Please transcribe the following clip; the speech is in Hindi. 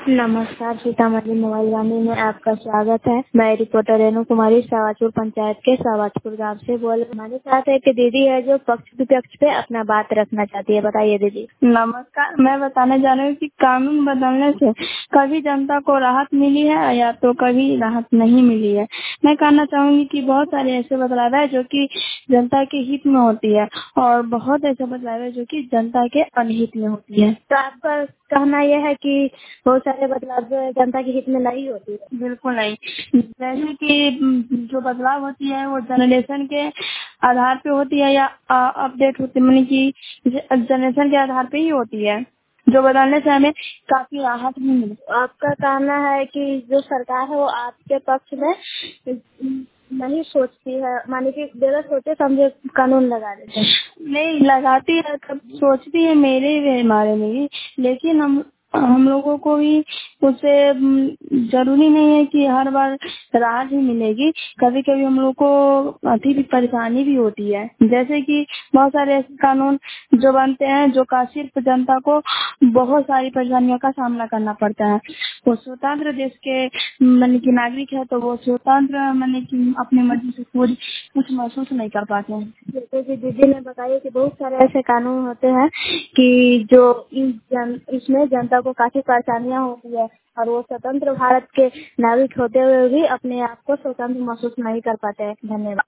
नमस्कार, सीतामढ़ी मोबाइल वाणी में आपका स्वागत है। मैं रिपोर्टर रेणु कुमारी सावाचपुर पंचायत के सावाचपुर गांव से बोल। हमारे साथ एक दीदी है जो पक्ष विपक्ष पे अपना बात रखना चाहती है। बताइए दीदी। नमस्कार, मैं बताने जा रही हूँ कि कानून बदलने से कभी जनता को राहत मिली है या तो कभी राहत नहीं मिली है। मैं कहना चाहूंगी कि बहुत सारे ऐसे बदलाव है जो कि जनता के हित में होती है और बहुत ऐसे बदलाव है जो कि जनता के अनहित में होती है। तो आपका कहना यह है कि बहुत सारे बदलाव जो है जनता के हित में नहीं होती है? बिल्कुल नहीं। जैसे कि जो बदलाव होती है वो जनरेशन के आधार पे होती है या अपडेट होती है, मानी कि जनरेशन के आधार पे ही होती है, जो बदलने से हमें काफी राहत भी मिली। आपका कहना है कि जो सरकार है वो आपके पक्ष में नहीं सोचती है, मानी कि बिना सोचे समझे कानून लगा देते हैं। नहीं लगाती है, तब सोचती है मेरे बारे में भी, लेकिन हम लोगों को भी उससे जरूरी नहीं है कि हर बार राहत ही मिलेगी। कभी कभी हम लोग को अति भी परेशानी भी होती है। जैसे कि बहुत सारे ऐसे कानून जो बनते हैं जो का सिर्फ जनता को बहुत सारी परेशानियों का सामना करना पड़ता है। वो स्वतंत्र देश के माने कि नागरिक है तो वो स्वतंत्र माने कि अपनी मर्जी से कुछ महसूस नहीं कर पाते हैं। जैसे कि दीदी ने बताया कि बहुत सारे ऐसे कानून होते हैं कि जो इसमें जनता को काफी परेशानियां होती है और वो स्वतंत्र भारत के नागरिक होते हुए भी अपने आप को स्वतंत्र महसूस नहीं कर पाते हैं। धन्यवाद।